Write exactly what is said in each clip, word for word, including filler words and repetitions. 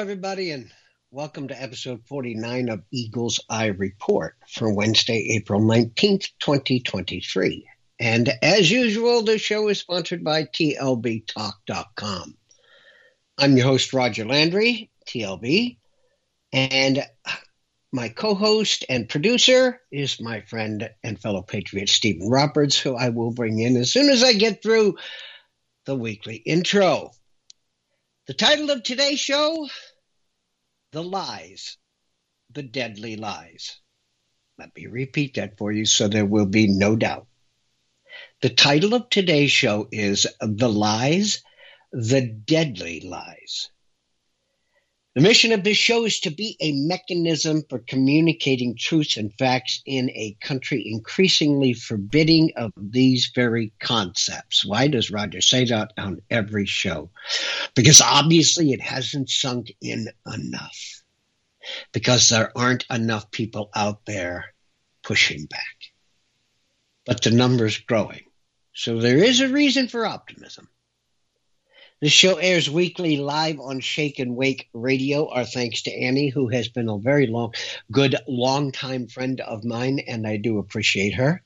everybody, and welcome to episode forty-nine of Eagle's Eye Report for Wednesday, April nineteenth, twenty twenty-three. And as usual, the show is sponsored by T L B talk dot com. I'm your host, Roger Landry, T L B, and my co-host and producer is my friend and fellow patriot, Stephen Roberts, who I will bring in as soon as I get through the weekly intro. The title of today's show, The Lies, The Deadly Lies. Let me repeat that for you so there will be no doubt. The title of today's show is The Lies, The Deadly Lies. The mission of this show is to be a mechanism for communicating truths and facts in a country increasingly forbidding of these very concepts. Why does Roger say that on every show? Because obviously it hasn't sunk in enough. Because there aren't enough people out there pushing back. But the number's growing. So there is a reason for optimism. This show airs weekly live on Shake and Wake Radio. Our thanks to Annie, who has been a very long, good, long-time friend of mine, and I do appreciate her.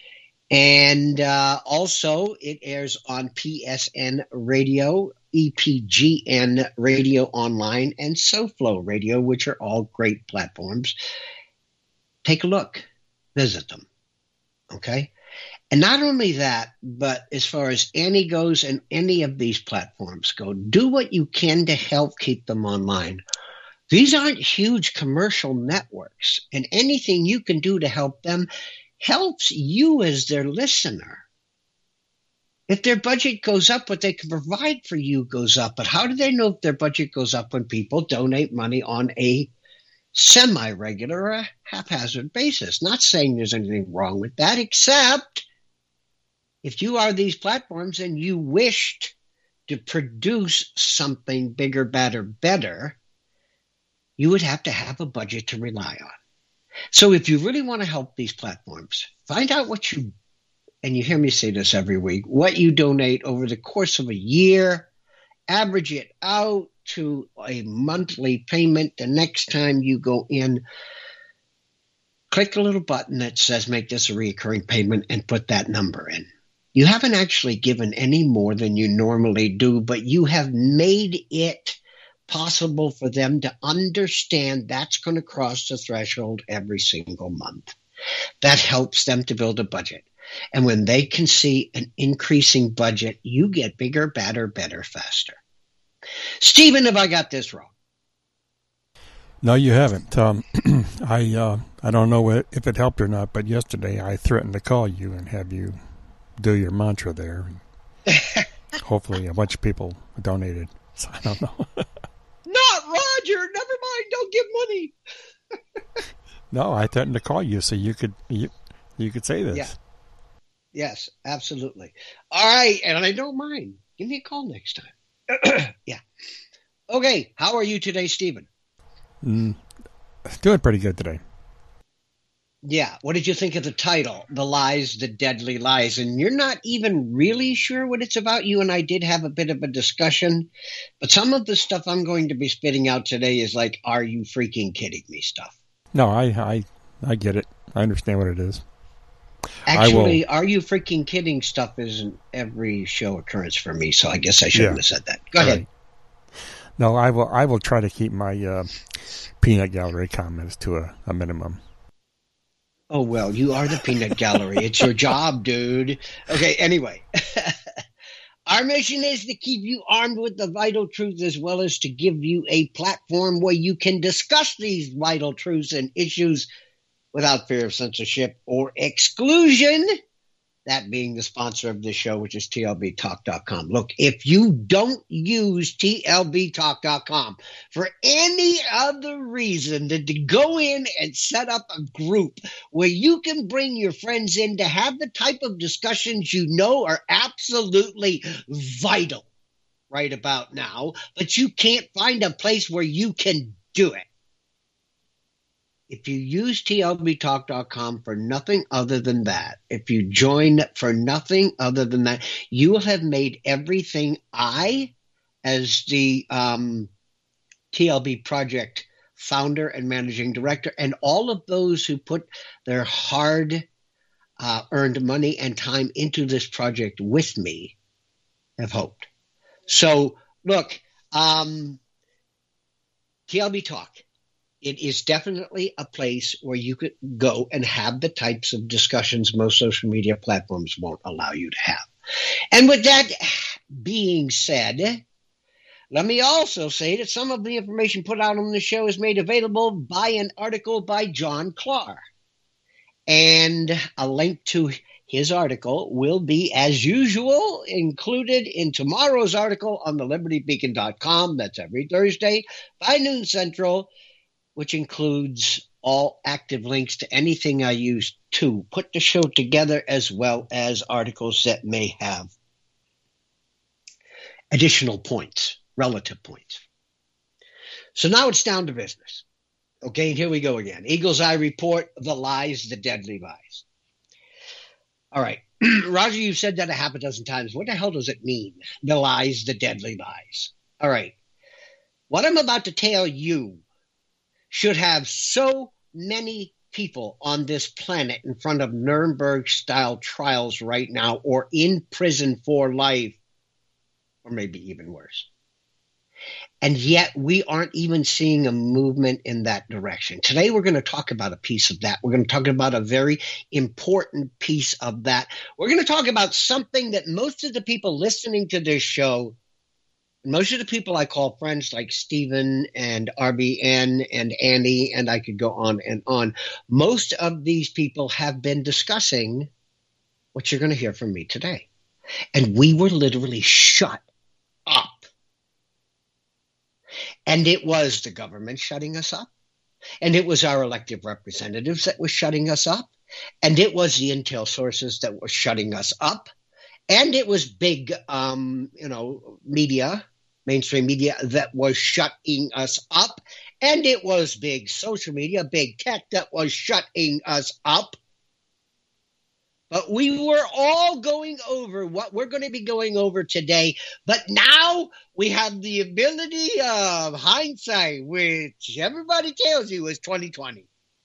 And uh, also, it airs on P S N Radio, E P G N Radio Online, and SoFlo Radio, which are all great platforms. Take a look. Visit them. Okay? And not only that, but as far as Annie goes and any of these platforms go, do what you can to help keep them online. These aren't huge commercial networks, and anything you can do to help them helps you as their listener. If their budget goes up, what they can provide for you goes up. But how do they know if their budget goes up when people donate money on a semi-regular or a haphazard basis? Not saying there's anything wrong with that, except if you are these platforms and you wished to produce something bigger, badder, better, you would have to have a budget to rely on. So if you really want to help these platforms, find out what you, and you hear me say this every week, what you donate over the course of a year, average it out to a monthly payment. The next time you go in, click a little button that says make this a recurring payment and put that number in. You haven't actually given any more than you normally do, but you have made it possible for them to understand that's going to cross the threshold every single month. That helps them to build a budget. And when they can see an increasing budget, you get bigger, badder, better, faster. Stephen, have I got this wrong? No, you haven't. Um, I uh, I don't know if it helped or not, but yesterday I threatened to call you and have you do your mantra there. Hopefully a bunch of people donated. So I don't know. Not Roger. Never mind. Don't give money. No, I threatened to call you so you could you, you could say this. Yeah. Yes, absolutely. All right, and I don't mind. Give me a call next time. Yeah. Okay, how are you today, Stephen? Mm, doing pretty good today. Yeah. What did you think of the title, The Lies, The Deadly Lies? And you're not even really sure what it's about. You and I did have a bit of a discussion, but some of the stuff I'm going to be spitting out today is like, are you freaking kidding me stuff? No, I I, I get it. I understand what it is. Actually, are you freaking kidding stuff isn't every show occurrence for me, so I guess I shouldn't yeah. have said that. Go ahead. Right. No, I will I will try to keep my uh, peanut gallery comments to a, a minimum. Oh, well, you are the peanut gallery. It's your job, dude. Okay, anyway. Our mission is to keep you armed with the vital truths as well as to give you a platform where you can discuss these vital truths and issues without fear of censorship or exclusion. That being the sponsor of this show, which is T L B talk dot com. Look, if you don't use T L B talk dot com for any other reason than to go in and set up a group where you can bring your friends in to have the type of discussions you know are absolutely vital right about now, but you can't find a place where you can do it. If you use T L B talk dot com for nothing other than that, if you join for nothing other than that, you will have made everything I, as the um, T L B Project founder and managing director, and all of those who put their hard uh, earned money and time into this project with me have hoped. So, look, um, T L B Talk, it is definitely a place where you could go and have the types of discussions most social media platforms won't allow you to have. And with that being said, let me also say that some of the information put out on the show is made available by an article by John Clark. And a link to his article will be, as usual, included in tomorrow's article on the liberty beacon dot com. That's every Thursday by noon Central, which includes all active links to anything I use to put the show together, as well as articles that may have additional points. Relative points. So now it's down to business. Okay, and here we go again. Eagle's Eye Report, the lies, the deadly lies. All right. Roger, you've said that a half a dozen times. What the hell does it mean? The lies, the deadly lies. All right. What I'm about to tell you should have so many people on this planet in front of Nuremberg-style trials right now, or in prison for life, or maybe even worse. And yet we aren't even seeing a movement in that direction. Today we're going to talk about a piece of that. We're going to talk about a very important piece of that. We're going to talk about something that most of the people listening to this show, most of the people I call friends like Stephen and R B N and Andy, and I could go on and on, most of these people have been discussing what you're going to hear from me today. And we were literally shut up. And it was the government shutting us up. And it was our elected representatives that were shutting us up. And it was the intel sources that were shutting us up. And it was big, um, you know, media, mainstream media that was shutting us up. And it was big social media, big tech that was shutting us up. But we were all going over what we're going to be going over today. But now we have the ability of hindsight, which everybody tells you is twenty twenty.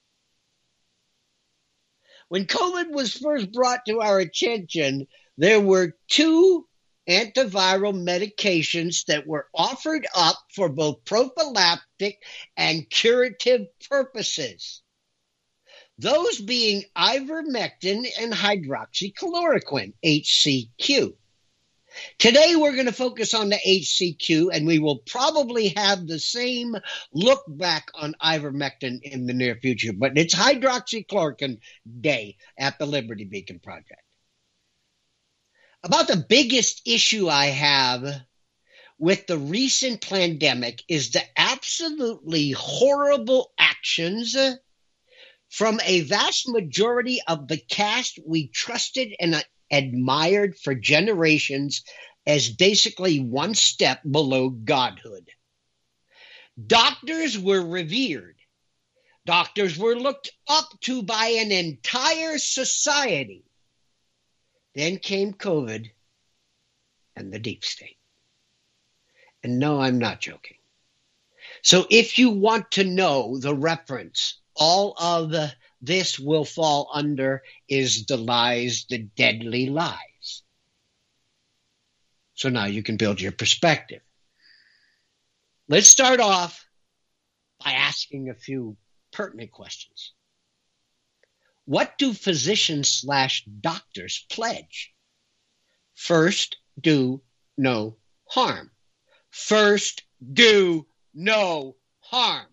When COVID was first brought to our attention, there were two antiviral medications that were offered up for both prophylactic and curative purposes. Those being ivermectin and hydroxychloroquine, H C Q. Today we're going to focus on the H C Q, and we will probably have the same look back on ivermectin in the near future, but it's hydroxychloroquine day at the Liberty Beacon Project. About the biggest issue I have with the recent pandemic is the absolutely horrible actions from a vast majority of the caste we trusted and admired for generations as basically one step below godhood. Doctors were revered. Doctors were looked up to by an entire society. Then came COVID and the deep state. And no, I'm not joking. So if you want to know the reference all of the, this will fall under is the lies, the deadly lies. So now you can build your perspective. Let's start off by asking a few pertinent questions. What do physicians slash doctors pledge? First, do no harm. First, do no harm.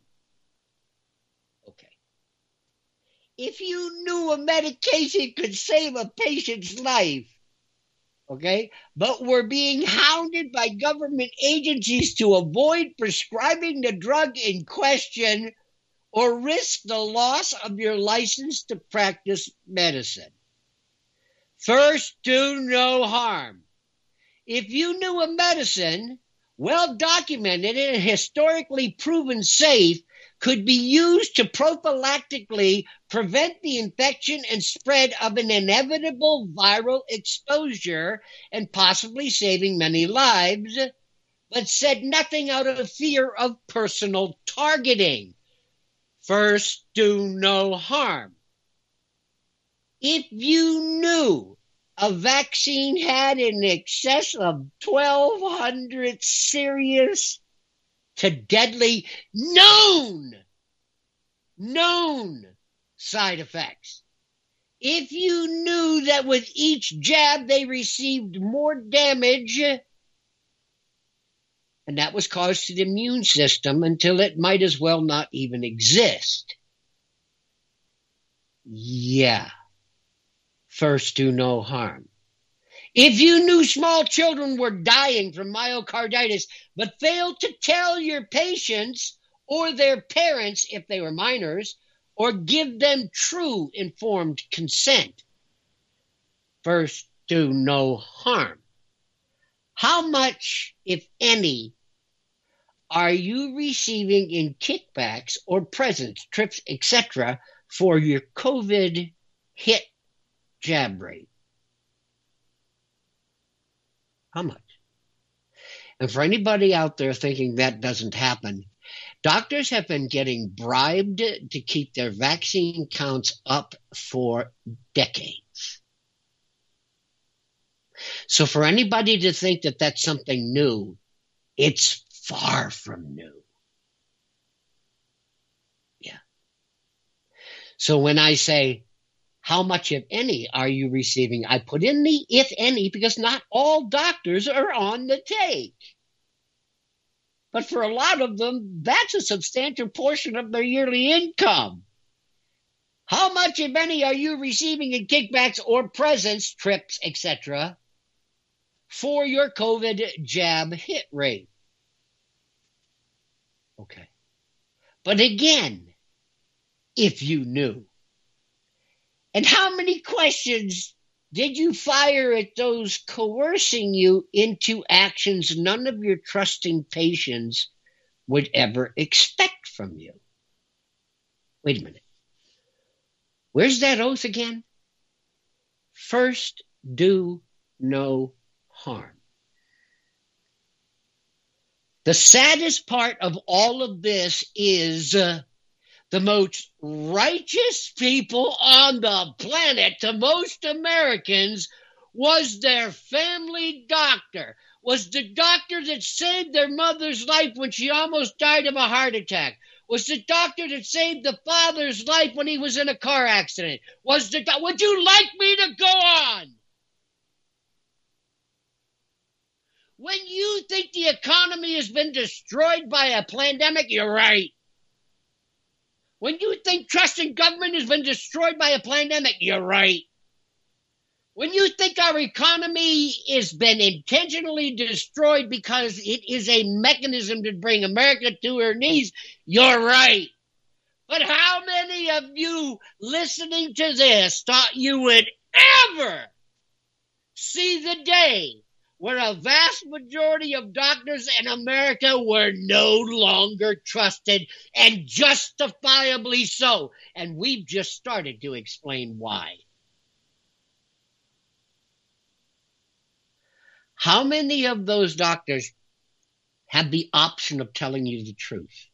If you knew a medication could save a patient's life, okay, but we're being hounded by government agencies to avoid prescribing the drug in question or risk the loss of your license to practice medicine. First, do no harm. If you knew a medicine, well documented and historically proven safe, could be used to prophylactically prevent the infection and spread of an inevitable viral exposure and possibly saving many lives, but said nothing out of fear of personal targeting. First, do no harm. If you knew a vaccine had in excess of twelve hundred serious to deadly known, known side effects, if you knew that with each jab they received more damage, and that was caused to the immune system until it might as well not even exist. Yeah. First, do no harm. If you knew small children were dying from myocarditis, but failed to tell your patients or their parents if they were minors, or give them true informed consent, first, do no harm. How much, if any, are you receiving in kickbacks or presents, trips, et cetera for your COVID hit jab rate? How much? And for anybody out there thinking that doesn't happen, doctors have been getting bribed to keep their vaccine counts up for decades. So for anybody to think that that's something new, it's far from new. Yeah. So when I say, how much, if any, are you receiving? I put in the if any because not all doctors are on the take. But for a lot of them, that's a substantial portion of their yearly income. How much, if any, are you receiving in kickbacks or presents, trips, et cetera for your COVID jab hit rate? Okay. But again, if you knew. And how many questions did you fire at those coercing you into actions none of your trusting patients would ever expect from you? Wait a minute. Where's that oath again? First, do no harm. The saddest part of all of this is uh, the most righteous people on the planet to most Americans was their family doctor, was the doctor that saved their mother's life when she almost died of a heart attack, was the doctor that saved the father's life when he was in a car accident, was the do- would you like me to go on? When you think the economy has been destroyed by a pandemic, you're right. When you think trust in government has been destroyed by a pandemic, you're right. When you think our economy has been intentionally destroyed because it is a mechanism to bring America to her knees, you're right. But how many of you listening to this thought you would ever see the day where a vast majority of doctors in America were no longer trusted, and justifiably so? And we've just started to explain why. How many of those doctors have the option of telling you the truth?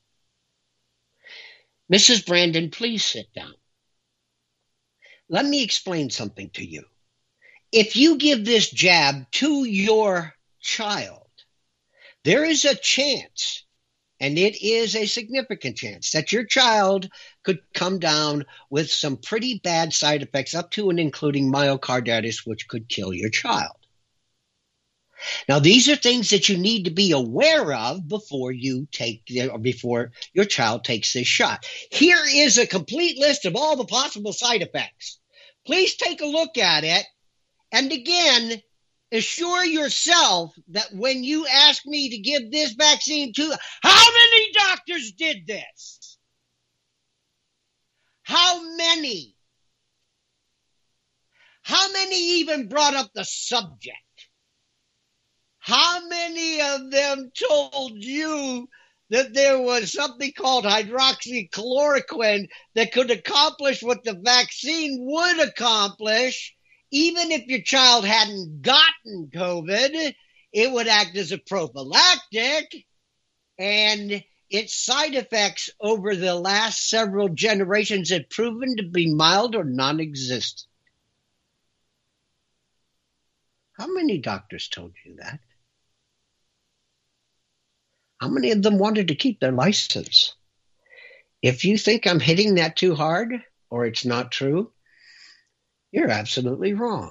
Missus Brandon, please sit down. Let me explain something to you. If you give this jab to your child, there is a chance, and it is a significant chance, that your child could come down with some pretty bad side effects, up to and including myocarditis, which could kill your child. Now, these are things that you need to be aware of before you take, or before your child takes this shot. Here is a complete list of all the possible side effects. Please take a look at it. And again, assure yourself that when you ask me to give this vaccine to, how many doctors did this? How many? How many even brought up the subject? How many of them told you that there was something called hydroxychloroquine that could accomplish what the vaccine would accomplish, even if your child hadn't gotten COVID, it would act as a prophylactic, and its side effects over the last several generations have proven to be mild or non-existent. How many doctors told you that? How many of them wanted to keep their license? If you think I'm hitting that too hard or it's not true, you're absolutely wrong.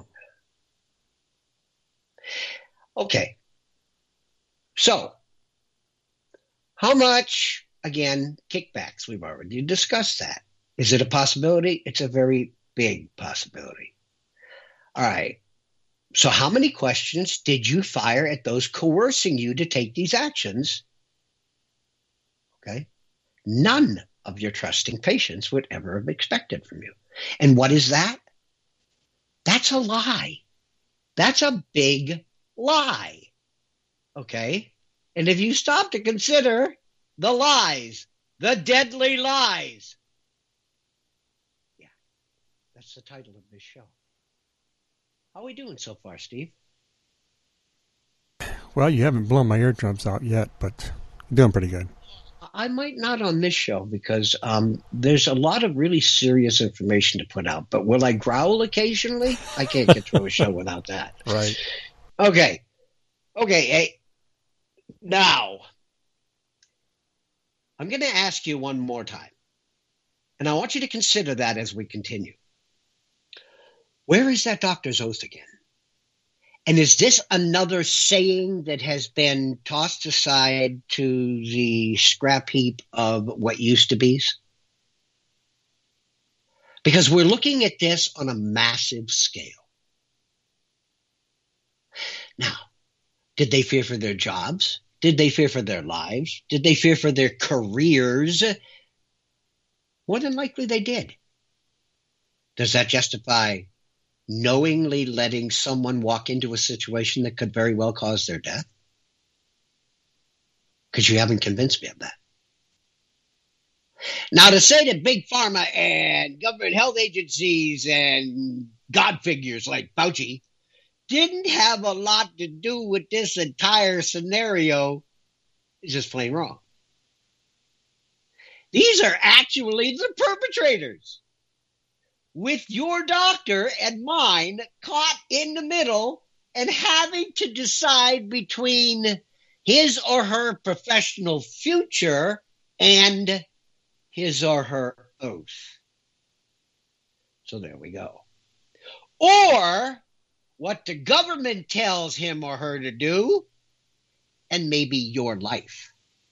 Okay. So, how much, again, kickbacks? We've already discussed that. Is it a possibility? It's a very big possibility. All right. So how many questions did you fire at those coercing you to take these actions? Okay. None of your trusting patients would ever have expected from you. And what is that? That's a lie. That's a big lie. Okay? And if you stop to consider the lies, the deadly lies. Yeah, that's the title of this show. How are we doing so far, Steve? Well, you haven't blown my eardrums out yet, but you're doing pretty good. I might not on this show because um, there's a lot of really serious information to put out. But will I growl occasionally? I can't get through a show without that. Right. Okay. Okay. Hey, now, I'm going to ask you one more time. And I want you to consider that as we continue. Where is that doctor's oath again? And is this another saying that has been tossed aside to the scrap heap of what used to be's? Because we're looking at this on a massive scale. Now, did they fear for their jobs? Did they fear for their lives? Did they fear for their careers? More than likely they did. Does that justify knowingly letting someone walk into a situation that could very well cause their death? Because you haven't convinced me of that. Now, to say that Big Pharma and government health agencies and God figures like Fauci didn't have a lot to do with this entire scenario is just plain wrong. These are actually the perpetrators, with your doctor and mine caught in the middle and having to decide between his or her professional future and his or her oath. So there we go. Or what the government tells him or her to do, and maybe your life.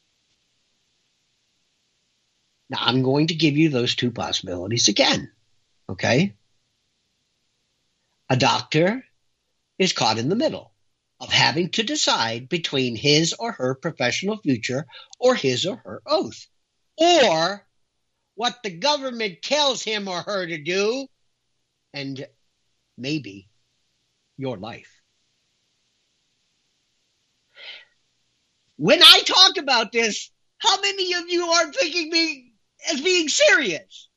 Now, I'm going to give you those two possibilities again. Okay? A doctor is caught in the middle of having to decide between his or her professional future or his or her oath, or what the government tells him or her to do, and maybe your life. When I talk about this, how many of you are thinking me as being serious?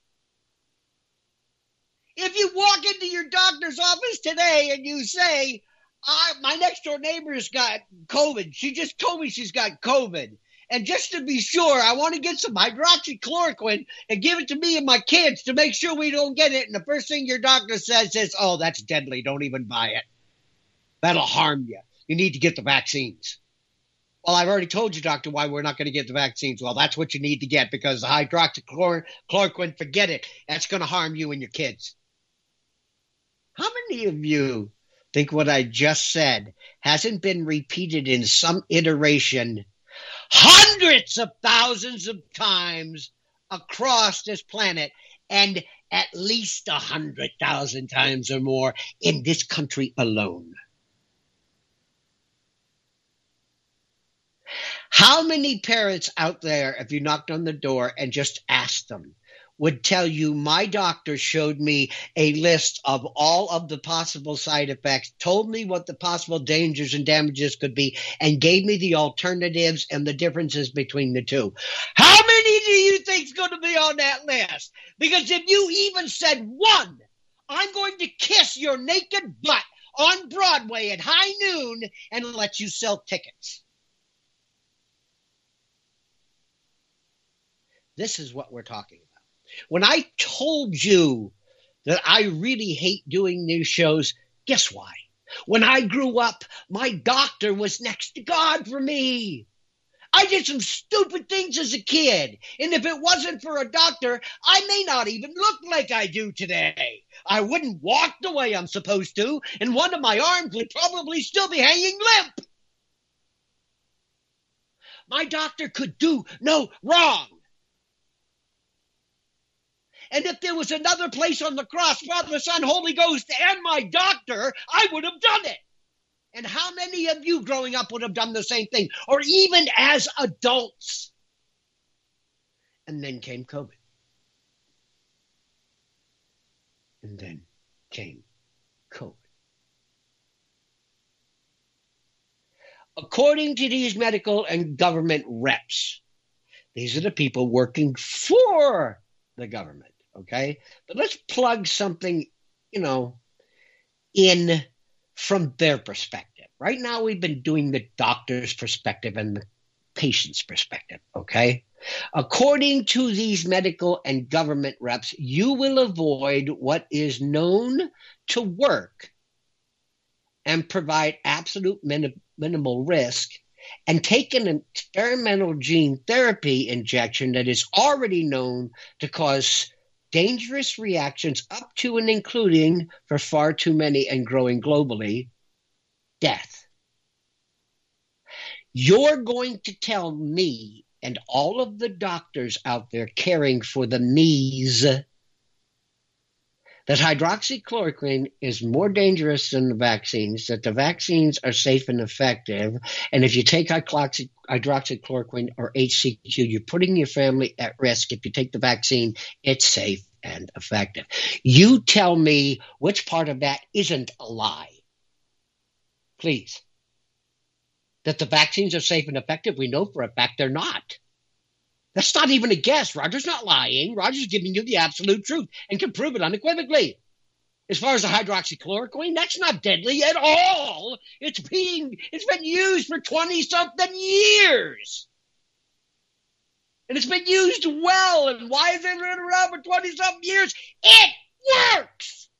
If you walk into your doctor's office today and you say, I, my next door neighbor's got COVID. She just told me she's got COVID. And just to be sure, I want to get some hydroxychloroquine and give it to me and my kids to make sure we don't get it. And the first thing your doctor says is, oh, that's deadly. Don't even buy it. That'll harm you. You need to get the vaccines. Well, I've already told you, doctor, why we're not going to get the vaccines. Well, that's what you need to get because the hydroxychloroquine, forget it. That's going to harm you and your kids. How many of you think what I just said hasn't been repeated in some iteration hundreds of thousands of times across this planet and at least a hundred thousand times or more in this country alone? How many parents out there, if you knocked on the door and just asked them, would tell you, my doctor showed me a list of all of the possible side effects, told me what the possible dangers and damages could be, and gave me the alternatives and the differences between the two? How many do you think is going to be on that list? Because if you even said one, I'm going to kiss your naked butt on Broadway at high noon and lets you sell tickets. This is what we're talking about. When I told you that I really hate doing these shows, guess why? When I grew up, my doctor was next to God for me. I did some stupid things as a kid, and if it wasn't for a doctor, I may not even look like I do today. I wouldn't walk the way I'm supposed to, and one of my arms would probably still be hanging limp. My doctor could do no wrong. And if there was another place on the cross, Father, Son, Holy Ghost, and my doctor, I would have done it. And how many of you growing up would have done the same thing, or even as adults? And then came COVID. And then came COVID. According to these medical and government reps, these are the people working for the government, okay? But let's plug something, you know, in from their perspective. Right now, we've been doing the doctor's perspective and the patient's perspective, okay? According to these medical and government reps, you will avoid what is known to work and provide absolute minim- minimal risk and take an experimental gene therapy injection that is already known to cause dangerous reactions up to and including, for far too many and growing globally, death. You're going to tell me and all of the doctors out there caring for the me's that hydroxychloroquine is more dangerous than the vaccines, that the vaccines are safe and effective, and if you take hydroxy, hydroxychloroquine or H C Q, you're putting your family at risk. If you take the vaccine, it's safe and effective. You tell me which part of that isn't a lie. Please. That the vaccines are safe and effective, we know for a fact they're not. That's not even a guess. Roger's not lying. Roger's giving you the absolute truth and can prove it unequivocally. As far as the hydroxychloroquine, that's not deadly at all. It's being, it's been used for twenty-something years. And it's been used well. And why has it been around for twenty-something years? It works!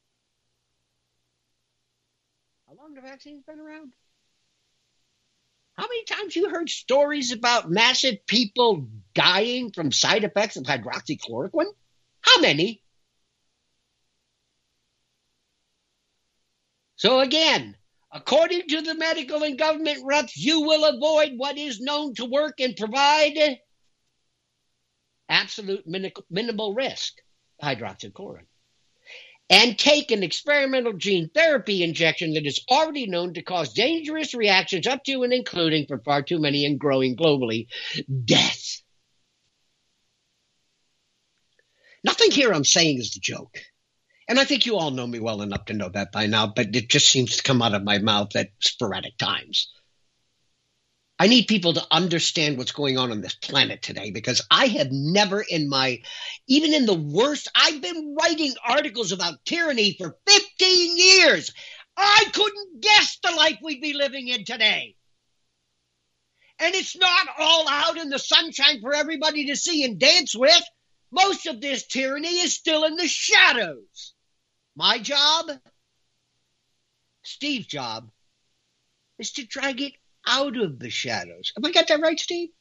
How long have vaccines been around? How many times you heard stories about massive people dying from side effects of hydroxychloroquine? How many? So again, according to the medical and government reps, you will avoid what is known to work and provide absolute min- minimal risk, hydroxychloroquine, and take an experimental gene therapy injection that is already known to cause dangerous reactions up to and including, for far too many and growing globally, death. Nothing here I'm saying is a joke. And I think you all know me well enough to know that by now, but it just seems to come out of my mouth at sporadic times. I need people to understand what's going on on this planet today, because I have never in my, even in the worst, I've been writing articles about tyranny for fifteen years. I couldn't guess the life we'd be living in today. And it's not all out in the sunshine for everybody to see and dance with. Most of this tyranny is still in the shadows. My job, Steve's job, is to drag it out of the shadows. Have I got that right, Steve?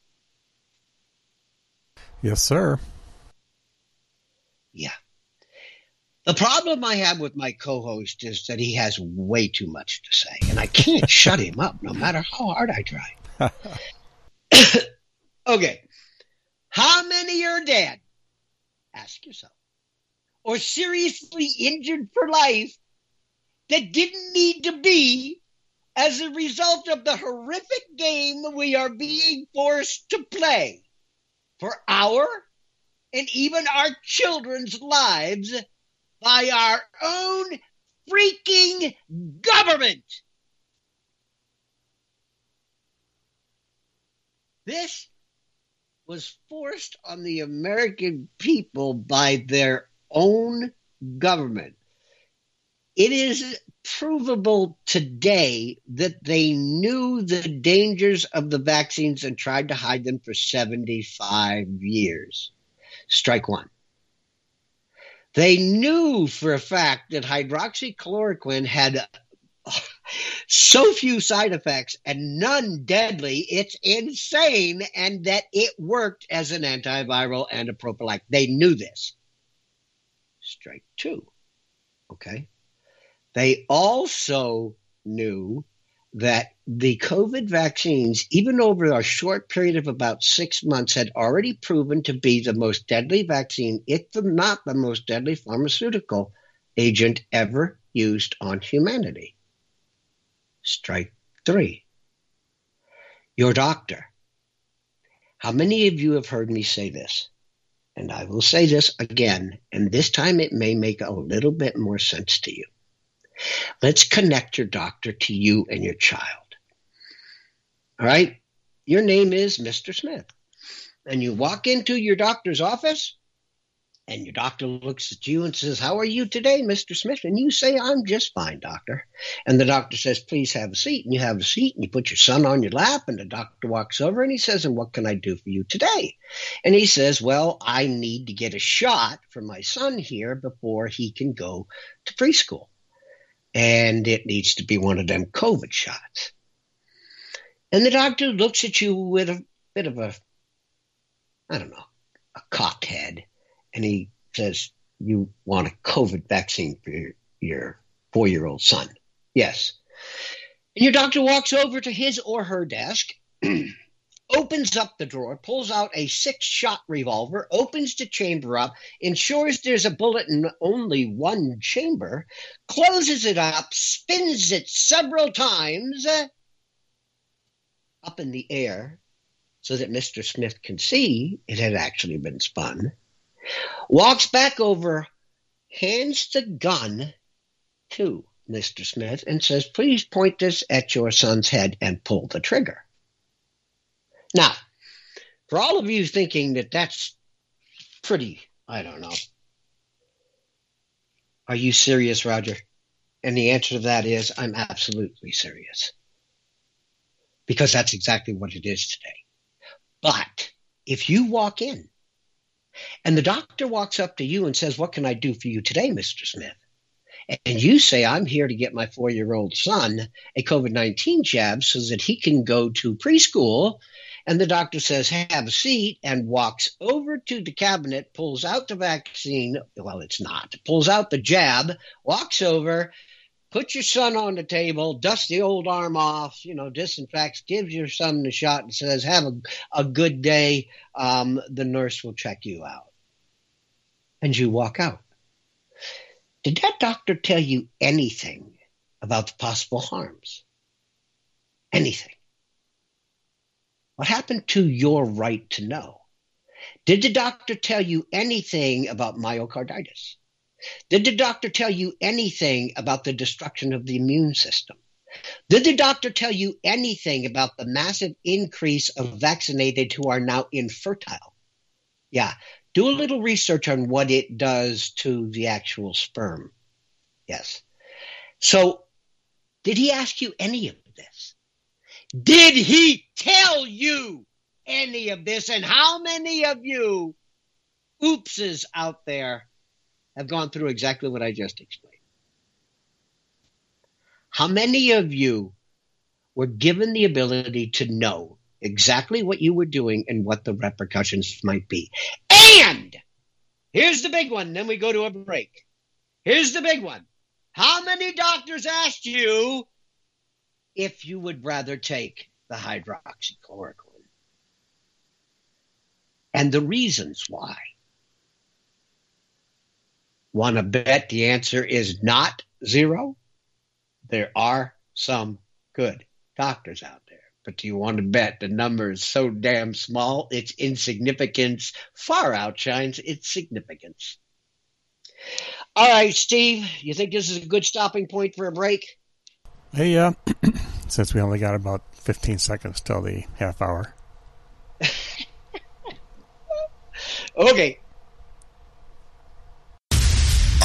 Yes, sir. Yeah. The problem I have with my co-host is that he has way too much to say, and I can't shut him up no matter how hard I try. Okay. How many are dead? Ask yourself. Or seriously injured for life that didn't need to be as a result of the horrific game we are being forced to play for our and even our children's lives by our own freaking government. This was forced on the American people by their own government. It is provable today that they knew the dangers of the vaccines and tried to hide them for seventy-five years. Strike one. They knew for a fact that hydroxychloroquine had so few side effects and none deadly, it's insane, and that it worked as an antiviral and a prophylactic. They knew this. Strike two. Okay. They also knew that the COVID vaccines, even over a short period of about six months, had already proven to be the most deadly vaccine, if not the most deadly pharmaceutical agent ever used on humanity. Strike three. Your doctor. How many of you have heard me say this? And I will say this again, and this time it may make a little bit more sense to you. Let's connect your doctor to you and your child. All right? Your name is Mister Smith. And you walk into your doctor's office, and your doctor looks at you and says, "How are you today, Mister Smith?" And you say, "I'm just fine, doctor." And the doctor says, "Please have a seat." And you have a seat, and you put your son on your lap, and the doctor walks over, and he says, "And what can I do for you today?" And he says, "Well, I need to get a shot for my son here before he can go to preschool. And it needs to be one of them COVID shots." And the doctor looks at you with a bit of a, I don't know, a cocked head. And he says, "You want a COVID vaccine for your, your four-year-old son?" "Yes." And your doctor walks over to his or her desk, opens up the drawer, pulls out a six-shot revolver, opens the chamber up, ensures there's a bullet in only one chamber, closes it up, spins it several times uh, up in the air so that Mister Smith can see it had actually been spun, walks back over, hands the gun to Mister Smith and says, "Please point this at your son's head and pull the trigger." Now, for all of you thinking that that's pretty, I don't know, are you serious, Roger? And the answer to that is, I'm absolutely serious. Because that's exactly what it is today. But if you walk in and the doctor walks up to you and says, "What can I do for you today, Mister Smith?" And you say, "I'm here to get my four-year-old son a COVID nineteen jab so that he can go to preschool," and the doctor says, "Have a seat," and walks over to the cabinet, pulls out the vaccine. Well, it's not. Pulls out the jab, walks over, puts your son on the table, dusts the old arm off, you know, disinfects, gives your son the shot and says, "Have a, a good day. Um, the nurse will check you out." And you walk out. Did that doctor tell you anything about the possible harms? Anything? What happened to your right to know? Did the doctor tell you anything about myocarditis? Did the doctor tell you anything about the destruction of the immune system? Did the doctor tell you anything about the massive increase of vaccinated who are now infertile? Yeah, do a little research on what it does to the actual sperm. Yes. So, did he ask you any of this? Did he tell you any of this? And how many of you oopses out there have gone through exactly what I just explained? How many of you were given the ability to know exactly what you were doing and what the repercussions might be? And here's the big one, then we go to a break. Here's the big one. How many doctors asked you if you would rather take the hydroxychloroquine? And the reasons why. Want to bet the answer is not zero? There are some good doctors out there. But do you want to bet the number is so damn small, its insignificance far outshines its significance? All right, Steve, you think this is a good stopping point for a break? Hey, uh, since we only got about fifteen seconds till the half hour. Okay.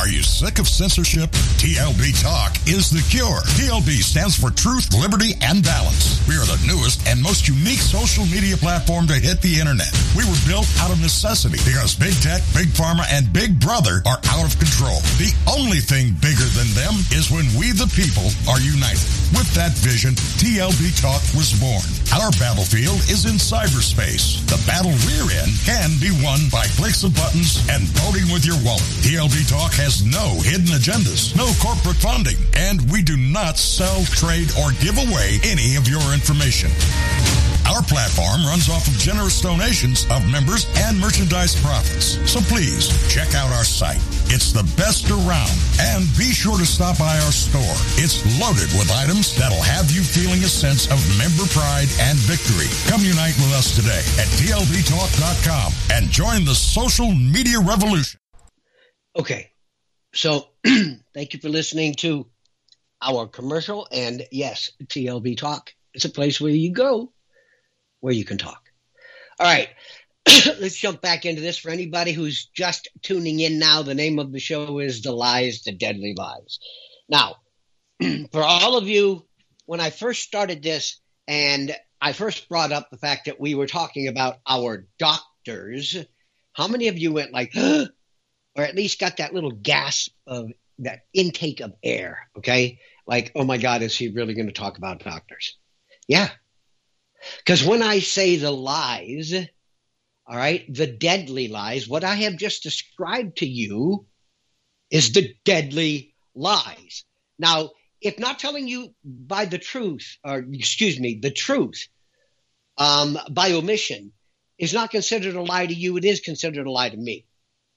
Are you sick of censorship? T L B Talk is the cure. T L B stands for Truth, Liberty, and Balance. We are the newest and most unique social media platform to hit the internet. We were built out of necessity because big tech, big pharma, and big brother are out of control. The only thing bigger than them is when we the people are united. With that vision, T L B Talk was born. Our battlefield is in cyberspace. The battle we're in can be won by clicks of buttons and voting with your wallet. T L B Talk has no hidden agendas, no corporate funding, and we do not sell, trade, or give away any of your information. Our platform runs off of generous donations of members and merchandise profits. So please, check out our site. It's the best around. And be sure to stop by our store. It's loaded with items that'll have you feeling a sense of member pride and victory. Come unite with us today at T L B talk dot com and join the social media revolution. Okay, so thank you for listening to our commercial. And yes, T L B Talk is a place where you go, where you can talk. All right, let's jump back into this. For anybody who's just tuning in now, the name of the show is The Lies, The Deadly Lies. Now, for all of you, when I first started this and I first brought up the fact that we were talking about our doctors, how many of you went like, or at least got that little gasp of that intake of air, okay? Like, oh my God, is he really going to talk about doctors? Yeah. Because when I say the lies, all right, the deadly lies, what I have just described to you is the deadly lies. Now, if not telling you by the truth, or excuse me, the truth um, by omission is not considered a lie to you, it is considered a lie to me.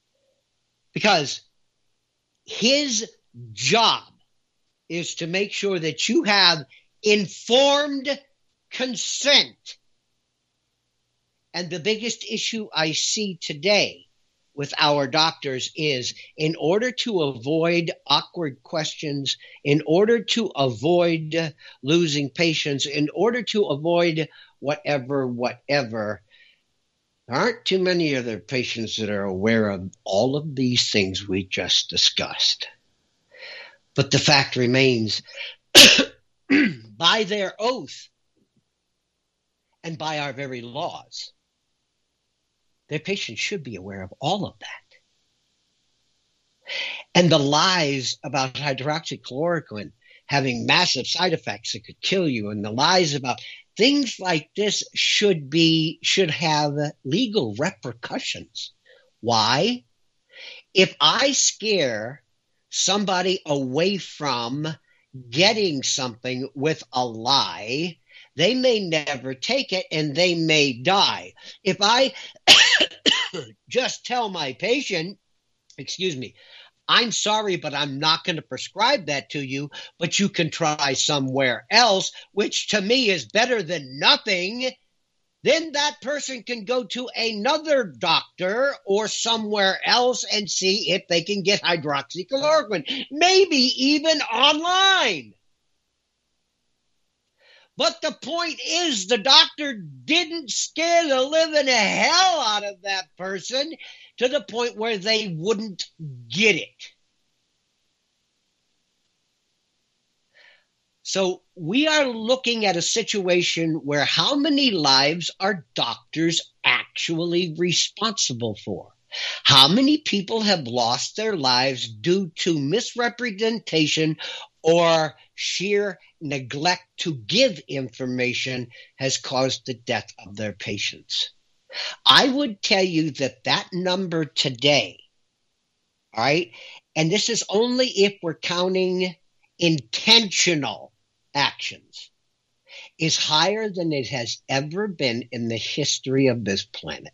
Because his job is to make sure that you have informed consent. And the biggest issue I see today with our doctors is, in order to avoid awkward questions, in order to avoid losing patients, in order to avoid whatever, whatever, there aren't too many of their patients that are aware of all of these things we just discussed. But the fact remains, by their oath and by our very laws, their patients should be aware of all of that. And the lies about hydroxychloroquine having massive side effects that could kill you, and the lies about things like this should be should have legal repercussions. Why? If I scare somebody away from getting something with a lie, they may never take it and they may die. If I just tell my patient, excuse me, I'm sorry, but I'm not going to prescribe that to you, but you can try somewhere else, which to me is better than nothing, then that person can go to another doctor or somewhere else and see if they can get hydroxychloroquine, maybe even online. But the point is, the doctor didn't scare the living hell out of that person to the point where they wouldn't get it. So we are looking at a situation where how many lives are doctors actually responsible for? How many people have lost their lives due to misrepresentation or sheer neglect to give information has caused the death of their patients? I would tell you that that number today, all right, and this is only if we're counting intentional actions, is higher than it has ever been in the history of this planet.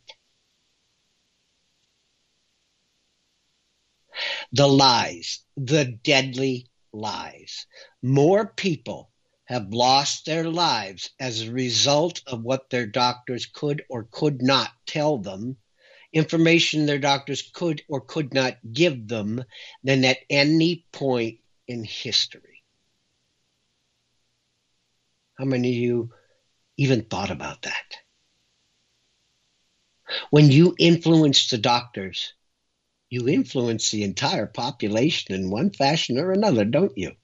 The lies, the deadly lies. More people have lost their lives as a result of what their doctors could or could not tell them, information their doctors could or could not give them, than at any point in history. How many of you even thought about that? When you influence the doctors, You influence the entire population in one fashion or another, don't you?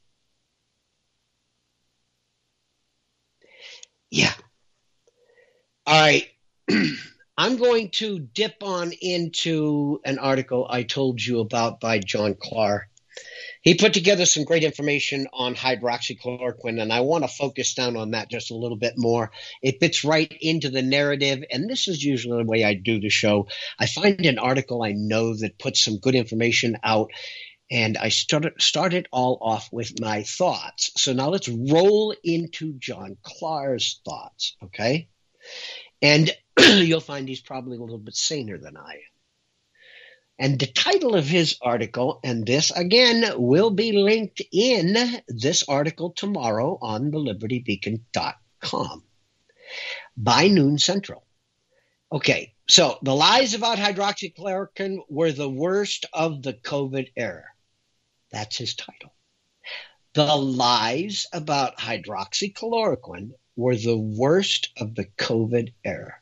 Yeah. All right. I'm going to dip on into an article I told you about by John Clark. He put together some great information on hydroxychloroquine, and I want to focus down on that just a little bit more. It fits right into the narrative, and this is usually the way I do the show. I find an article I know that puts some good information out, and I started started all off with my thoughts. So now let's roll into John Clark's thoughts, okay? And you'll find he's probably a little bit saner than I am. And the title of his article, and this, again, will be linked in this article tomorrow on the liberty beacon dot com by noon central. Okay, so the lies about hydroxychloroquine were the worst of the COVID era. That's his title. The lies about hydroxychloroquine were the worst of the COVID era.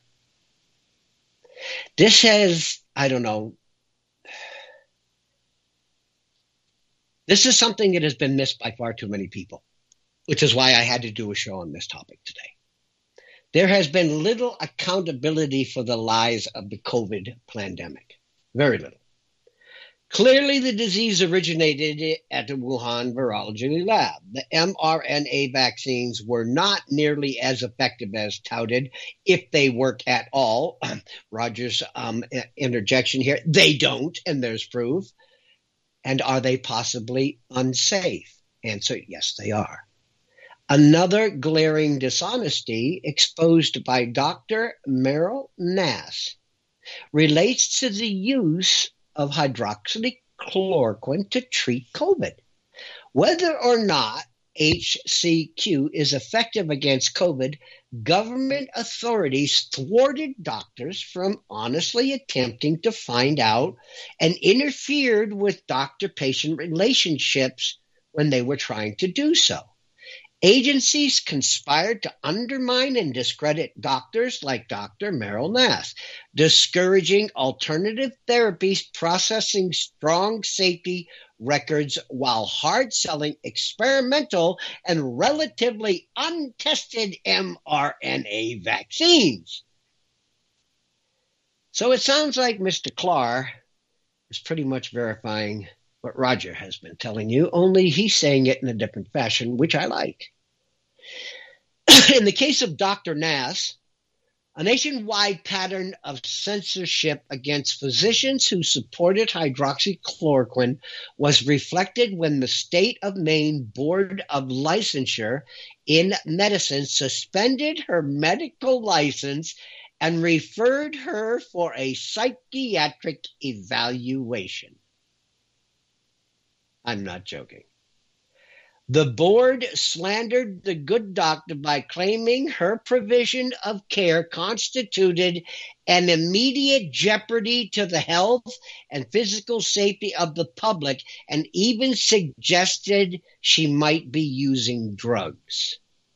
This has, I don't know, this is something that has been missed by far too many people, which is why I had to do a show on this topic today. There has been little accountability for the lies of the COVID pandemic. Very little. Clearly, the disease originated at the Wuhan Virology Lab. The mRNA vaccines were not nearly as effective as touted, if they work at all. Roger's um, interjection here, they don't, and there's proof. And are they possibly unsafe? Answer, yes, they are. Another glaring dishonesty exposed by Doctor Meryl Nass relates to the use of hydroxychloroquine to treat COVID. Whether or not H C Q is effective against COVID, government authorities thwarted doctors from honestly attempting to find out and interfered with doctor-patient relationships when they were trying to do so. Agencies conspired to undermine and discredit doctors like Doctor Meryl Nass, discouraging alternative therapies, processing strong safety records while hard-selling experimental and relatively untested mRNA vaccines. So it sounds like Mister Clark is pretty much verifying what Roger has been telling you, only he's saying it in a different fashion, which I like. In the case of Doctor Nass, a nationwide pattern of censorship against physicians who supported hydroxychloroquine was reflected when the State of Maine Board of Licensure in Medicine suspended her medical license and referred her for a psychiatric evaluation. I'm not joking. The board slandered the good doctor by claiming her provision of care constituted an immediate jeopardy to the health and physical safety of the public, and even suggested she might be using drugs.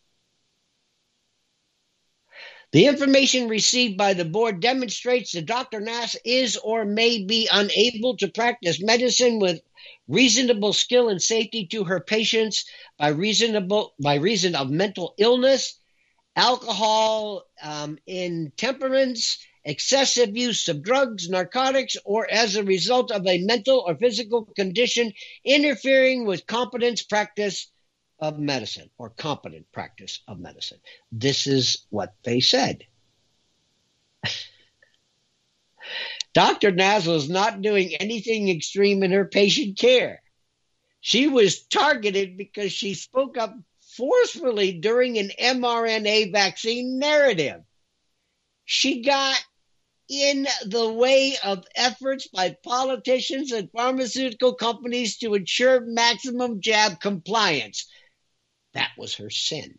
The information received by the board demonstrates that Doctor Nass is or may be unable to practice medicine with reasonable skill and safety to her patients by reasonable by reason of mental illness, alcohol um, intemperance, excessive use of drugs, narcotics, or as a result of a mental or physical condition interfering with competence practice of medicine or competent practice of medicine. This is what they said. Doctor Nass was not doing anything extreme in her patient care. She was targeted because she spoke up forcefully during an mRNA vaccine narrative. She got in the way of efforts by politicians and pharmaceutical companies to ensure maximum jab compliance. That was her sin.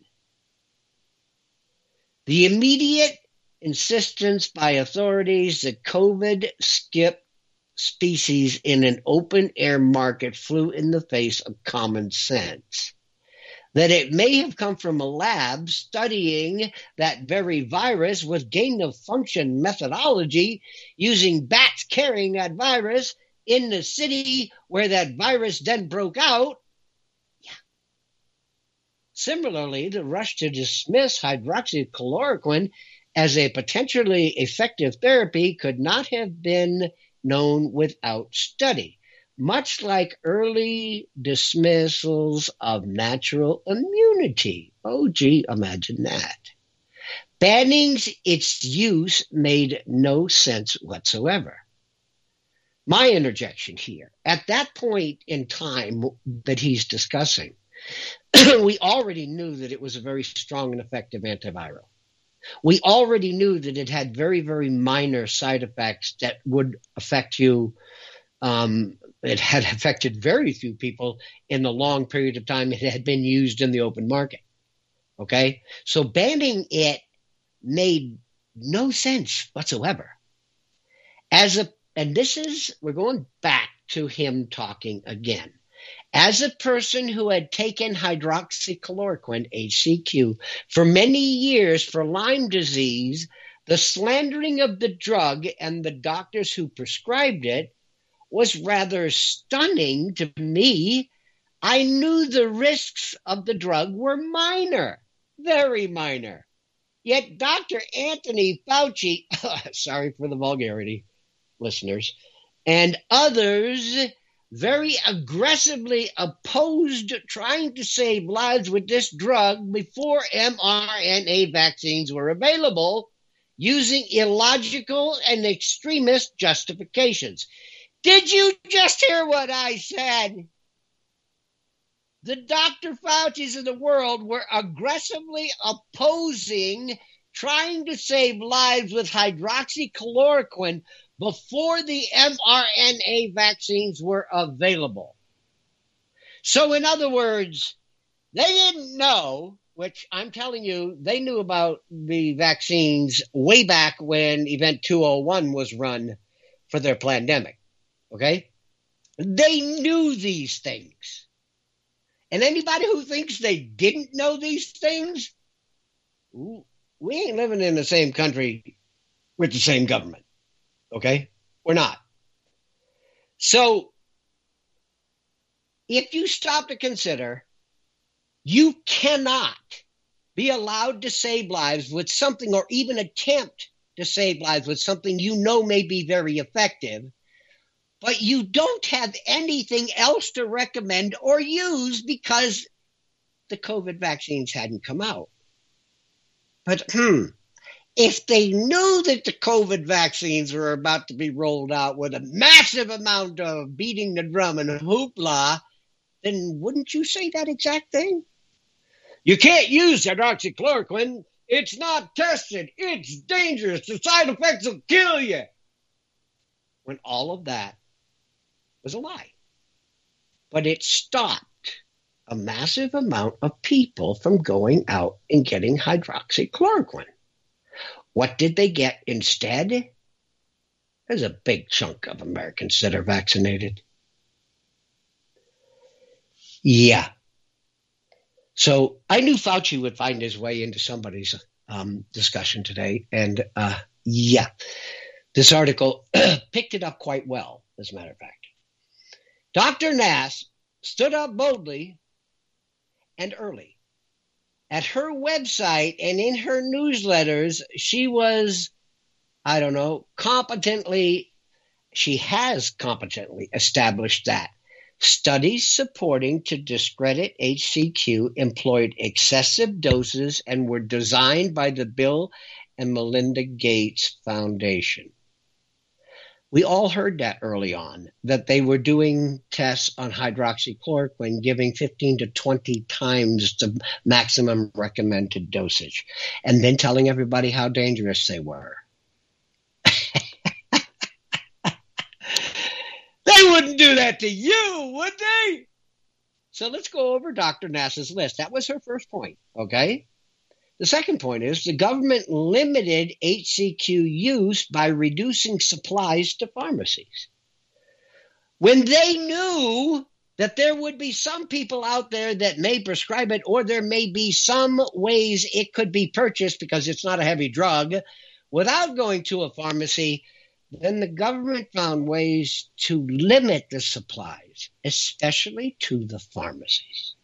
The immediate insistence by authorities that COVID skip species in an open-air market flew in the face of common sense. That it may have come from a lab studying that very virus with gain-of-function methodology using bats carrying that virus in the city where that virus then broke out. Yeah. Similarly, the rush to dismiss hydroxychloroquine as a potentially effective therapy could not have been known without study, much like early dismissals of natural immunity. Oh, gee, imagine that. Banning its use made no sense whatsoever. My interjection here, at that point in time that he's discussing, we already knew that it was a very strong and effective antiviral. We already knew that it had very, very minor side effects that would affect you. Um, it had affected very few people in the long period of time it had been used in the open market. Okay? So banning it made no sense whatsoever. As a, and this is, we're going back to him talking again. As a person who had taken hydroxychloroquine, H C Q, for many years for Lyme disease, the slandering of the drug and the doctors who prescribed it was rather stunning to me. I knew the risks of the drug were minor, very minor. Yet Doctor Anthony Fauci, sorry for the vulgarity, listeners, and others very aggressively opposed trying to save lives with this drug before mRNA vaccines were available, using illogical and extremist justifications. Did you just hear what I said? The Doctor Fauci's of the world were aggressively opposing trying to save lives with hydroxychloroquine before the mRNA vaccines were available. So in other words, they didn't know, which I'm telling you, they knew about the vaccines way back when Event two oh one was run for their pandemic, okay? They knew these things. And anybody who thinks they didn't know these things, we ain't living in the same country with the same government. Okay? We're not. So, if you stop to consider, you cannot be allowed to save lives with something, or even attempt to save lives with something you know may be very effective, but you don't have anything else to recommend or use because the COVID vaccines hadn't come out. But, hmm. If they knew that the COVID vaccines were about to be rolled out with a massive amount of beating the drum and hoopla, then wouldn't you say that exact thing? You can't use hydroxychloroquine. It's not tested. It's dangerous. The side effects will kill you. When all of that was a lie. But it stopped a massive amount of people from going out and getting hydroxychloroquine. What did they get instead? There's a big chunk of Americans that are vaccinated. Yeah. So I knew Fauci would find his way into somebody's um, discussion today. And uh, yeah, this article picked it up quite well, as a matter of fact. Doctor Nass stood up boldly and early. At her website and in her newsletters, she was, I don't know, competently, she has competently established that studies supporting to discredit H C Q employed excessive doses and were designed by the Bill and Melinda Gates Foundation. We all heard that early on, that they were doing tests on hydroxychloroquine, giving fifteen to twenty times the maximum recommended dosage, and then telling everybody how dangerous they were. They wouldn't do that to you, would they? So let's go over Doctor Nass's list. That was her first point, okay? The second point is the government limited H C Q use by reducing supplies to pharmacies. When they knew that there would be some people out there that may prescribe it, or there may be some ways it could be purchased because it's not a heavy drug, without going to a pharmacy, then the government found ways to limit the supplies, especially to the pharmacies.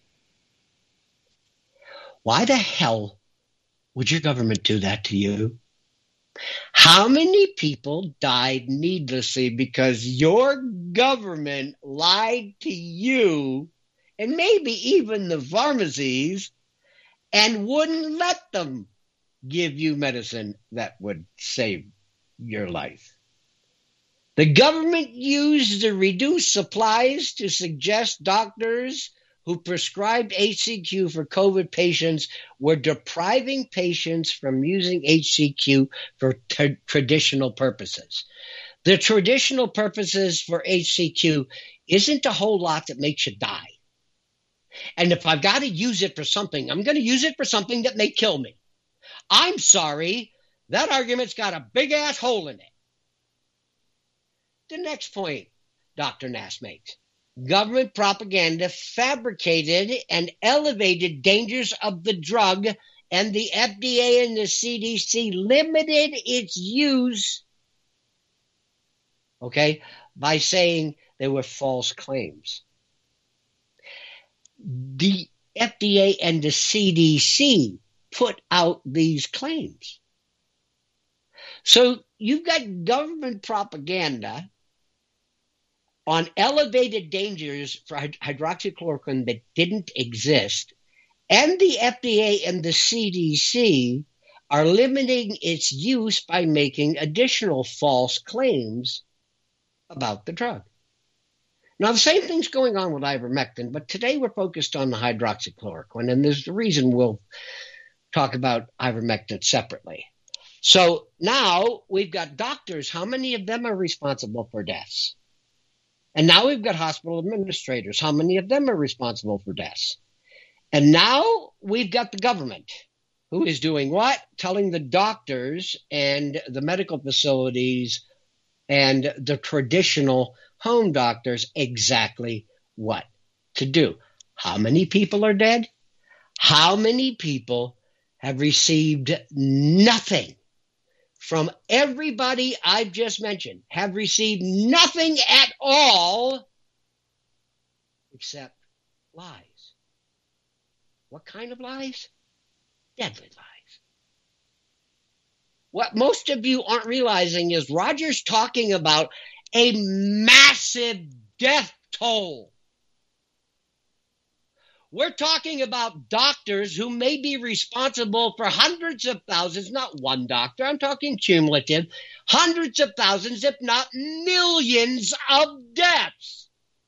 Why the hell would your government do that to you? How many people died needlessly because your government lied to you and maybe even the pharmacies and wouldn't let them give you medicine that would save your life? The government used the reduced supplies to suggest doctors who prescribed H C Q for COVID patients were depriving patients from using H C Q for t- traditional purposes. The traditional purposes for H C Q isn't a whole lot that makes you die. And if I've got to use it for something, I'm going to use it for something that may kill me. I'm sorry, that argument's got a big-ass hole in it. The next point Doctor Nass makes. Government propaganda fabricated and elevated dangers of the drug, and the F D A and the C D C limited its use, okay, by saying they were false claims. The F D A and the C D C put out these claims. So you've got government propaganda on elevated dangers for hydroxychloroquine that didn't exist, and the F D A and the C D C are limiting its use by making additional false claims about the drug. Now, the same thing's going on with ivermectin, but today we're focused on the hydroxychloroquine, and there's a reason we'll talk about ivermectin separately. So now we've got doctors. How many of them are responsible for deaths? And now we've got hospital administrators. How many of them are responsible for deaths? And now we've got the government, who is doing what? Telling the doctors and the medical facilities and the traditional home doctors exactly what to do. How many people are dead? How many people have received nothing? From everybody I've just mentioned, have received nothing at all except lies. What kind of lies? Deadly lies. What most of you aren't realizing is Roger's talking about a massive death toll. We're talking about doctors who may be responsible for hundreds of thousands, not one doctor, I'm talking cumulative, hundreds of thousands, if not millions of deaths.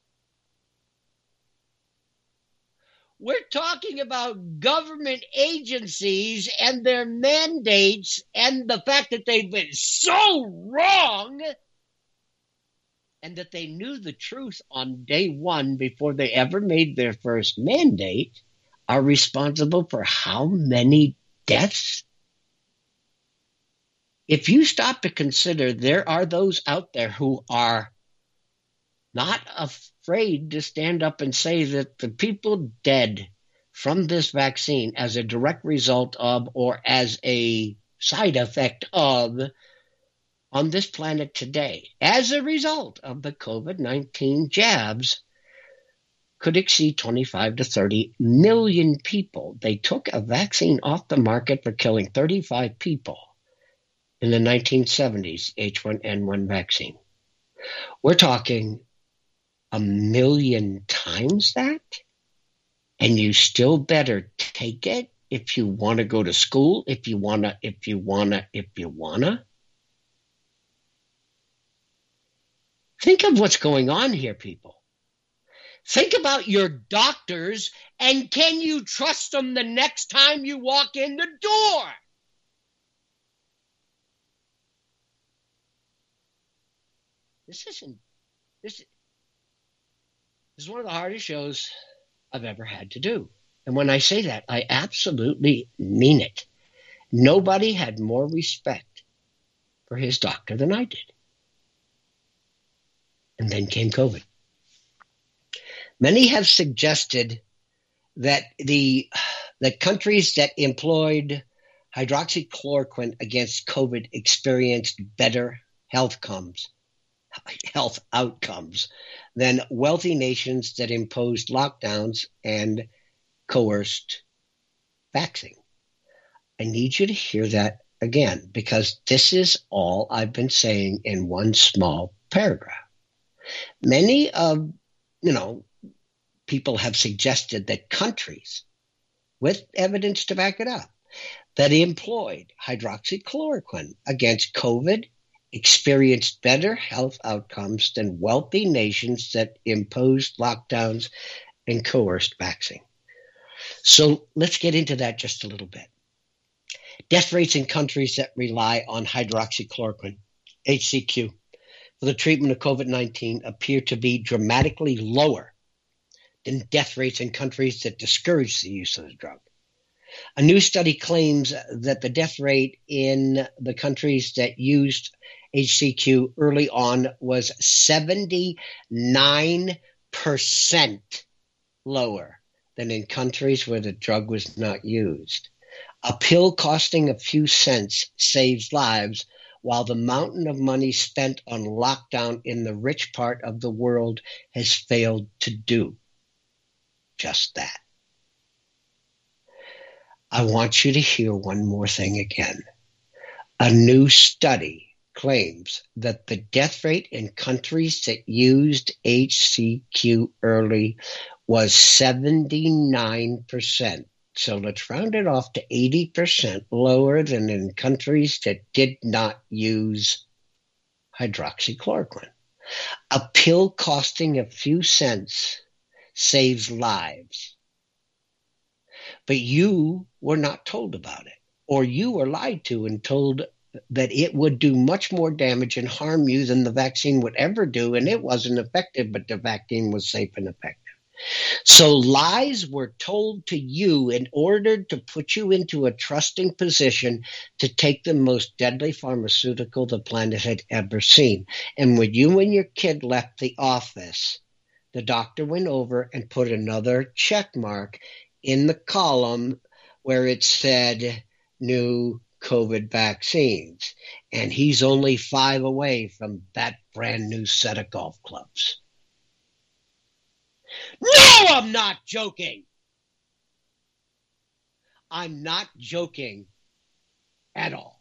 We're talking about government agencies and their mandates and the fact that they've been so wrong and that they knew the truth on day one before they ever made their first mandate, are responsible for how many deaths? If you stop to consider, there are those out there who are not afraid to stand up and say that the people dead from this vaccine as a direct result of or as a side effect of on this planet today, as a result of the COVID nineteen jabs, could exceed twenty-five to thirty million people. They took a vaccine off the market for killing thirty-five people in the nineteen seventies H one N one vaccine. We're talking a million times that, and you still better take it if you want to go to school, if you want to, if you want to, if you want to. Think of what's going on here, people. Think about your doctors, and can you trust them the next time you walk in the door? This isn't, this, this is one of the hardest shows I've ever had to do. And when I say that, I absolutely mean it. Nobody had more respect for his doctor than I did. And then came COVID. Many have suggested that the that countries that employed hydroxychloroquine against COVID experienced better health comes, health outcomes than wealthy nations that imposed lockdowns and coerced vaccine. I need you to hear that again, because this is all I've been saying in one small paragraph. Many of, you know, people have suggested that countries with evidence to back it up that employed hydroxychloroquine against COVID experienced better health outcomes than wealthy nations that imposed lockdowns and coerced vaccine. So let's get into that just a little bit. Death rates in countries that rely on hydroxychloroquine, H C Q, for the treatment of COVID nineteen appear to be dramatically lower than death rates in countries that discourage the use of the drug. A new study claims that the death rate in the countries that used H C Q early on was seventy-nine percent lower than in countries where the drug was not used. A pill costing a few cents saves lives, while the mountain of money spent on lockdown in the rich part of the world has failed to do just that. I want you to hear one more thing again. A new study claims that the death rate in countries that used H C Q early was seventy-nine percent. So let's round it off to eighty percent lower than in countries that did not use hydroxychloroquine. A pill costing a few cents saves lives. But you were not told about it, or you were lied to and told that it would do much more damage and harm you than the vaccine would ever do, and it wasn't effective, but the vaccine was safe and effective. So lies were told to you in order to put you into a trusting position to take the most deadly pharmaceutical the planet had ever seen. And when you and your kid left the office, the doctor went over and put another check mark in the column where it said new COVID vaccines. And he's only five away from that brand new set of golf clubs. No, I'm not joking. I'm not joking at all.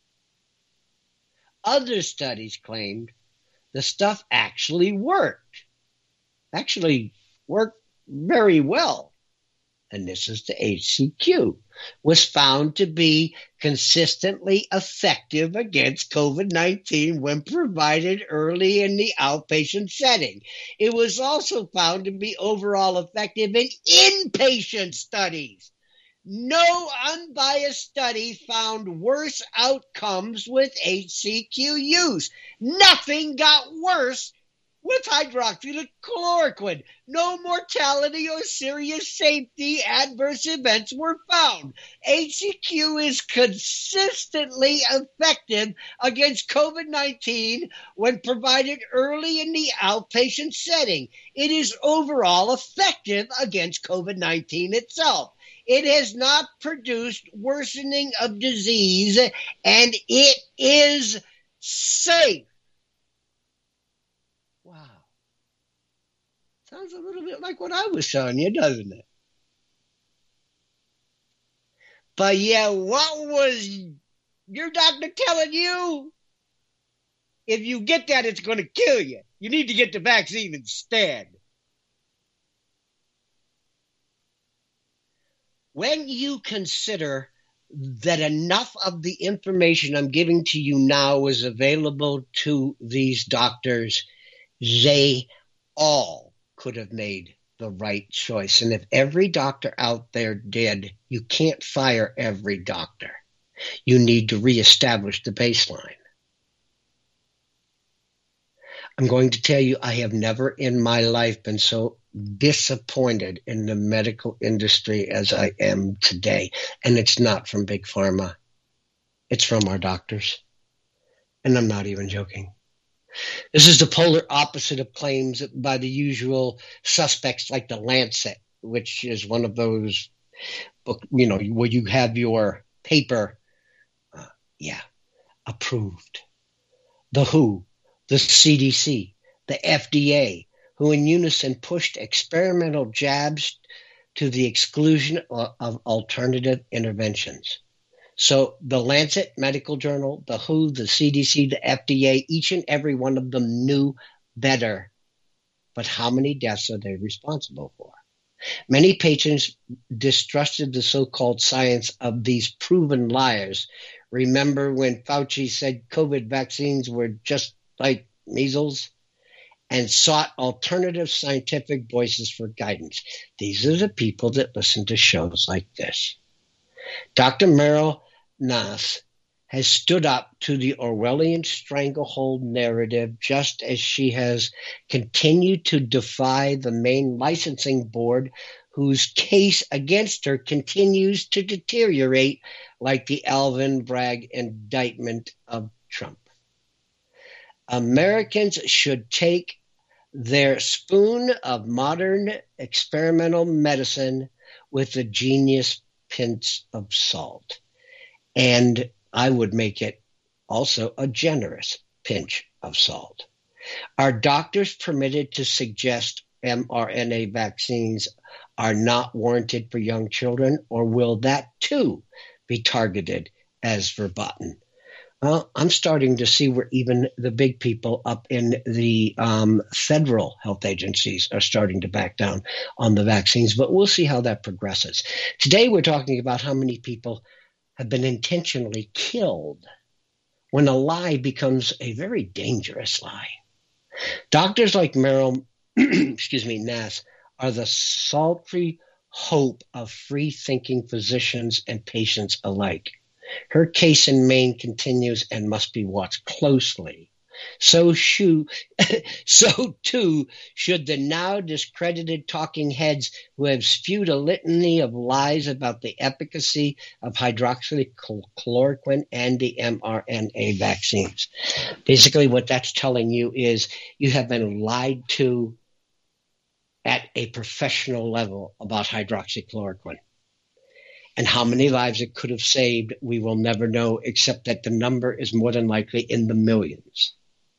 Other studies claimed the stuff actually worked. Actually worked very well. And this is the H C Q, was found to be consistently effective against COVID nineteen when provided early in the outpatient setting. It was also found to be overall effective in inpatient studies. No unbiased study found worse outcomes with H C Q use. Nothing got worse with hydroxychloroquine. No mortality or serious safety adverse events were found. H C Q is consistently effective against COVID nineteen when provided early in the outpatient setting. It is overall effective against COVID nineteen itself. It has not produced worsening of disease, and it is safe. Wow. Sounds a little bit like what I was showing you, doesn't it? But yeah, what was your doctor telling you? If you get that, it's going to kill you. You need to get the vaccine instead. When you consider that enough of the information I'm giving to you now is available to these doctors, they all could have made the right choice. And if every doctor out there did, you can't fire every doctor. You need to reestablish the baseline. I'm going to tell you, I have never in my life been so disappointed in the medical industry as I am today. And it's not from Big Pharma. It's from our doctors. And I'm not even joking. This is the polar opposite of claims by the usual suspects like the Lancet, which is one of those book, you know, where you have your paper, uh, yeah, approved the W H O, the C D C, the F D A, who in unison pushed experimental jabs to the exclusion of alternative interventions. So the Lancet Medical Journal, the W H O, the C D C, the F D A, each and every one of them knew better. But how many deaths are they responsible for? Many patients distrusted the so-called science of these proven liars. Remember when Fauci said COVID vaccines were just like measles? And sought alternative scientific voices for guidance. These are the people that listen to shows like this. Doctor Meryl Nass has stood up to the Orwellian stranglehold narrative, just as she has continued to defy the main licensing board, whose case against her continues to deteriorate like the Alvin Bragg indictment of Trump. Americans should take their spoon of modern experimental medicine with a genius pinch of salt. And I would make it also a generous pinch of salt. Are doctors permitted to suggest mRNA vaccines are not warranted for young children, or will that too be targeted as verboten? Well, I'm starting to see where even the big people up in the um, federal health agencies are starting to back down on the vaccines, but we'll see how that progresses. Today, we're talking about how many people have been intentionally killed when a lie becomes a very dangerous lie. Doctors like Meryl, excuse me, Nass are the sultry hope of free-thinking physicians and patients alike. Her case in Maine continues and must be watched closely. So, shoo, so too should the now discredited talking heads who have spewed a litany of lies about the efficacy of hydroxychloroquine and the mRNA vaccines. Basically, what that's telling you is you have been lied to at a professional level about hydroxychloroquine. And how many lives it could have saved, we will never know, except that the number is more than likely in the millions.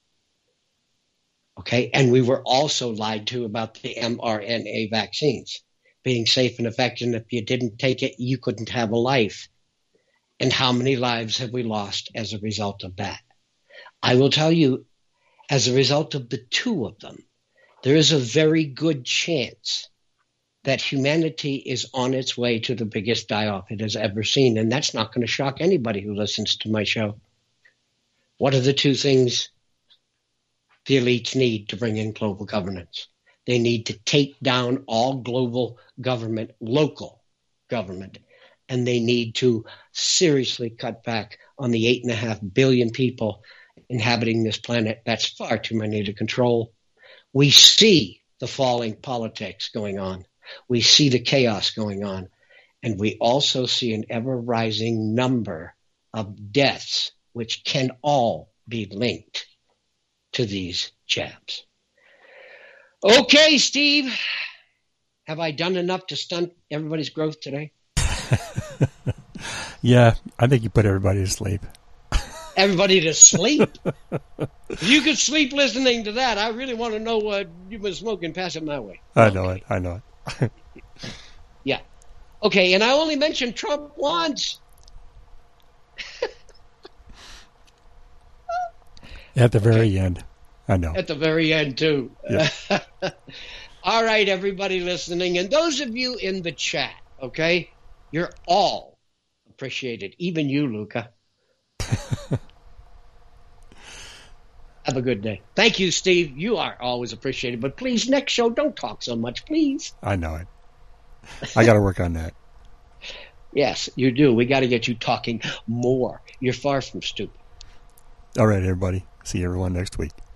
Okay, and we were also lied to about the mRNA vaccines being safe and effective, and if you didn't take it, you couldn't have a life. And how many lives have we lost as a result of that? I will tell you, as a result of the two of them, there is a very good chance that humanity is on its way to the biggest die-off it has ever seen. And that's not going to shock anybody who listens to my show. What are the two things the elites need to bring in global governance? They need to take down all global government, local government, and they need to seriously cut back on the eight and a half billion people inhabiting this planet. That's far too many to control. We see the falling politics going on. We see the chaos going on, and we also see an ever-rising number of deaths, which can all be linked to these jabs. Okay, Steve, have I done enough to stunt everybody's growth today? Yeah, I think you put everybody to sleep. Everybody to sleep? If you could sleep listening to that, I really want to know what you've been smoking. Pass it my way. I know it. I know it. Yeah. Okay, and I only mentioned Trump once. At the very okay. end. I know. At the very end, too. Yeah. All right, everybody listening, and those of you in the chat, okay? You're all appreciated, even you, Luca. Have a good day. Thank you, Steve. You are always appreciated, but please, next show, don't talk so much, please. I know it. I got to work on that. Yes, you do. We got to get you talking more. You're far from stupid. All right, everybody. See everyone next week.